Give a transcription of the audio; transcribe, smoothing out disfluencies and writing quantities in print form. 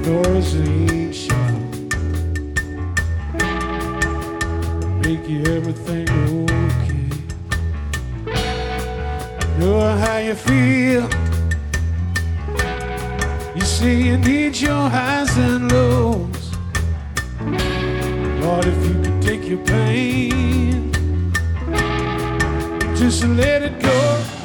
Doors ain't shut. Make you everything okay. Know how you feel. You say you need your highs and lows. Lord, if you could take your pain, just let it